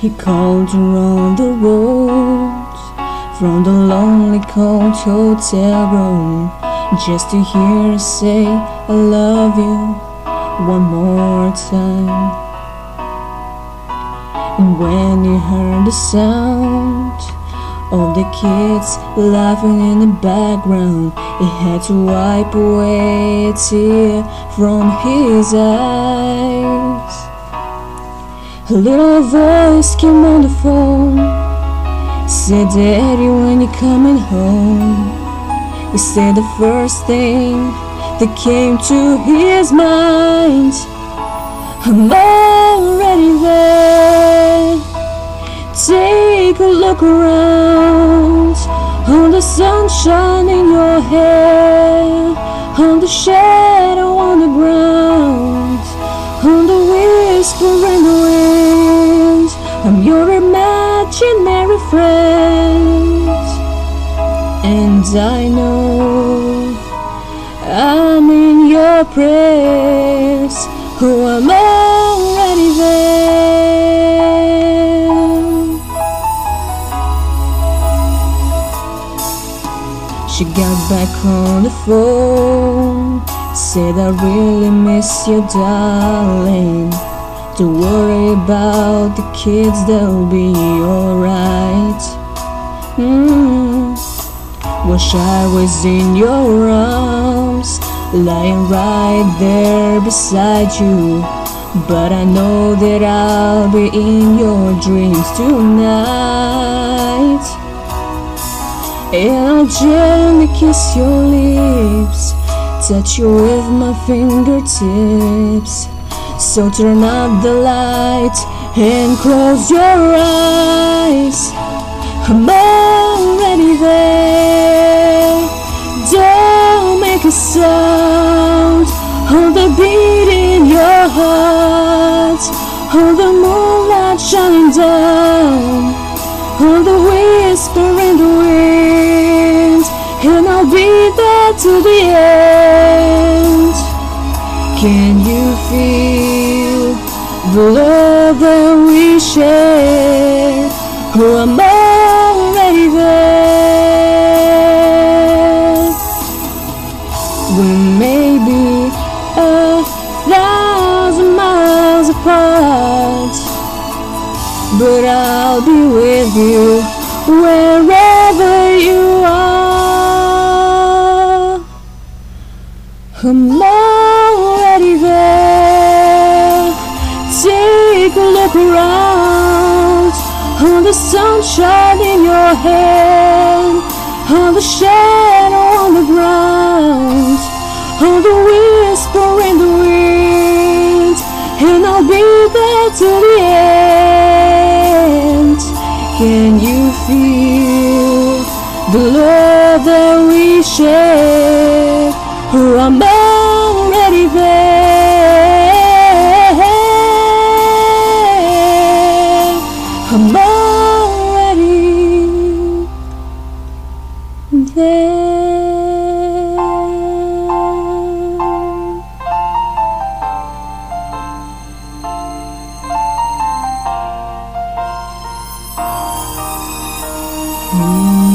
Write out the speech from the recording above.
He called her on the road from the lonely cold hotel room, just to hear her say I love you one more time. And when he heard the sound of the kids laughing in the background, he had to wipe away a tear from his eyes. A little voice came on the phone, said, Daddy, when you coming home? He said the first thing that came to his mind, I'm already there. Take a look around, on the sunshine in your hair, on the shadow on the ground, on the whisper in the wind. I'm your imaginary friend, and I know I'm in your prayers. Oh, I'm already there. She got back on the phone, said I really miss you, darling. Don't worry about the kids, they'll be alright. Wish I was in your arms, lying right there beside you, but I know that I'll be in your dreams tonight. And I'll gently kiss your lips, touch you with my fingertips. So turn up the light and close your eyes. I'm already there. Don't make a sound. Hold the beat in your heart, hold the moonlight shining down, hold the whisper in the wind, and I'll be there to the end. Can you feel the love that we share? Oh, I'm already there. We may be 1,000 miles apart, but I'll be with you wherever you are. I'm already there. Take a look around, on the sunshine in your hand, on the shadow on the ground, on the whisper in the wind, and I'll be there till the end. Can you feel the love that we share? Oh, I'm already there. I'm already there. Mm.